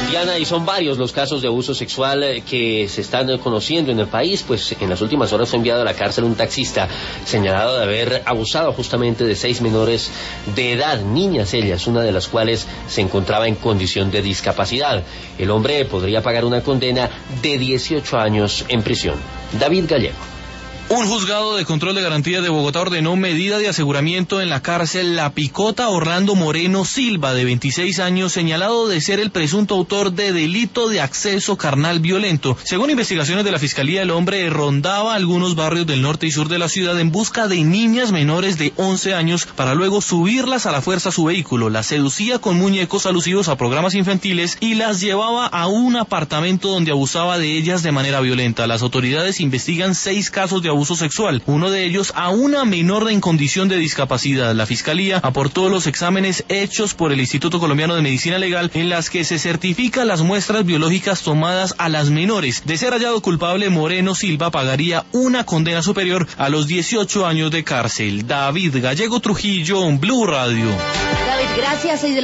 Diana, y son varios los casos de abuso sexual que se están conociendo en el país, pues en las últimas horas fue enviado a la cárcel un taxista señalado de haber abusado justamente de 6 menores de edad, niñas ellas, una de las cuales se encontraba en condición de discapacidad. El hombre podría pagar una condena de 18 años en prisión. David Gallego. Un juzgado de control de garantía de Bogotá ordenó medida de aseguramiento en la cárcel La Picota a Orlando Moreno Silva, de 26 años, señalado de ser el presunto autor de delito de acceso carnal violento. Según investigaciones de la Fiscalía, el hombre rondaba algunos barrios del norte y sur de la ciudad en busca de niñas menores de 11 años para luego subirlas a la fuerza a su vehículo. Las seducía con muñecos alusivos a programas infantiles y las llevaba a un apartamento donde abusaba de ellas de manera violenta. Las autoridades investigan 6 casos de abuso sexual, uno de ellos a una menor en condición de discapacidad. La Fiscalía aportó los exámenes hechos por el Instituto Colombiano de Medicina Legal en las que se certifican las muestras biológicas tomadas a las menores. De ser hallado culpable, Moreno Silva pagaría una condena superior a los 18 años de cárcel. David Gallego Trujillo, Blue Radio. David, gracias.